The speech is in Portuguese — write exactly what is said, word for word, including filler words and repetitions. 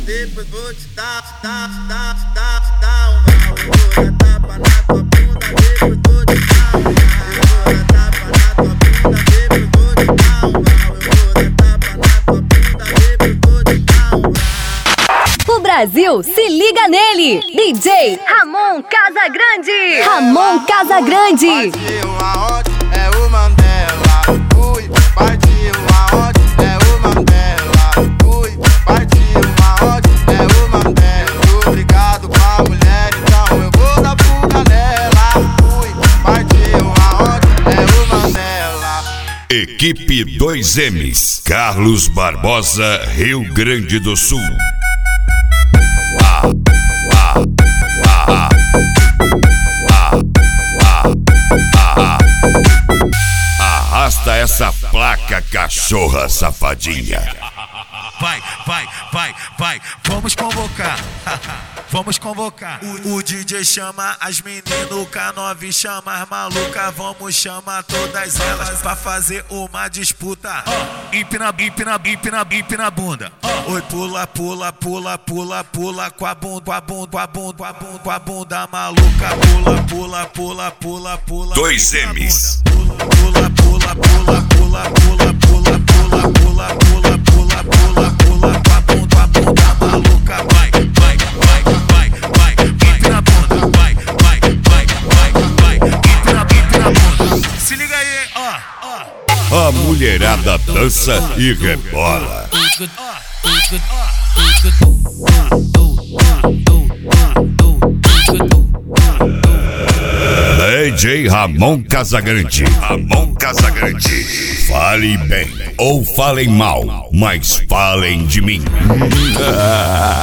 depois vou te dar, te dar, te dar, te dar, te dar uma. Eu vou dar tapa na tua bunda, depois vou te dar uma. Eu vou dar tapa na tua bunda, depois vou te dar uma. Eu vou dar tapa na tua bunda, depois vou te dar uma. O Brasil se liga nele, D J Ramon Casagrande. Ramon Casagrande. Partiu aonde é o Mandela, fui. Partiu aonde é o Mandela, fui. Partiu aonde é o Mandela. Obrigado com a mulher, então eu vou dar fuga nela. Fui. Partiu aonde é o Mandela. Equipe dois M's, Carlos Barbosa, Rio Grande do Sul. Arrasta essa placa, cachorra safadinha. Vai, vai, vai, vai, vamos convocar. Vamos convocar. O, o D J chama as meninas, K nove chama as malucas. Vamos chamar todas elas pra fazer uma disputa. Oh, empina, empina, empina, empina a bunda. Oh. Oi, pula, pula, pula, pula, pula com a bunda, com a bunda, com a bunda, com a bunda, com a bunda maluca. Pula, pula, pula, pula, pula. Dois M's. Pula, pula, pula, pula, pula, pula, pula, pula, pula, pula, pula, pula, pula com a bunda, com a bunda maluca. Vai, vai, vai, vai, vai, empina a bunda. Vai, vai, vai, vai, vai, empina, empina a bunda. Se liga aí, ó, ó. A mulherada dança e rebola. D J Ramon Casagrande. Ramon Casagrande. Fale bem ou falem mal, mas falem de mim.